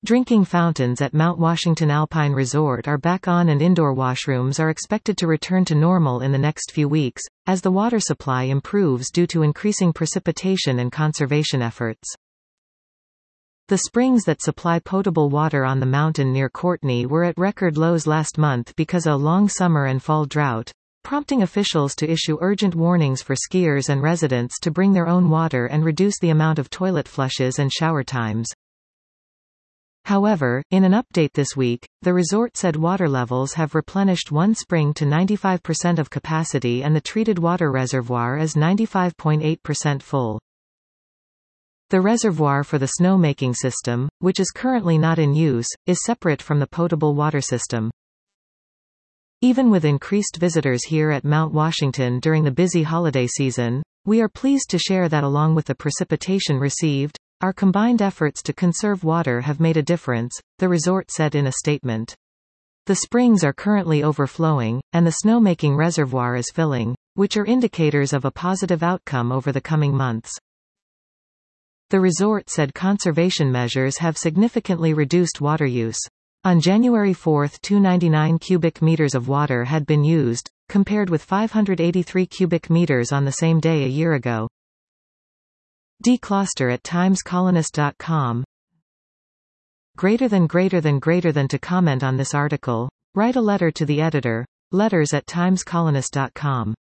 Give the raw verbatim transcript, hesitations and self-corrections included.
Drinking fountains at Mount Washington Alpine Resort are back on and indoor washrooms are expected to return to normal in the next few weeks, as the water supply improves due to increasing precipitation and conservation efforts. The springs that supply potable water on the mountain near Courtney were at record lows last month because of a long summer and fall drought, prompting officials to issue urgent warnings for skiers and residents to bring their own water and reduce the amount of toilet flushes and shower times. However, in an update this week, the resort said water levels have replenished one spring to ninety-five percent of capacity and the treated water reservoir is ninety-five point eight percent full. The reservoir for the snowmaking system, which is currently not in use, is separate from the potable water system. Even with increased visitors here at Mount Washington during the busy holiday season, we are pleased to share that along with the precipitation received, our combined efforts to conserve water have made a difference, the resort said in a statement. The springs are currently overflowing, and the snowmaking reservoir is filling, which are indicators of a positive outcome over the coming months. The resort said conservation measures have significantly reduced water use. On January fourth, two hundred ninety-nine cubic meters of water had been used, compared with five hundred eighty-three cubic meters on the same day a year ago. D. Closter at times colonist dot com. Greater than greater than greater than to comment on this article, write a letter to the editor, letters at times colonist dot com.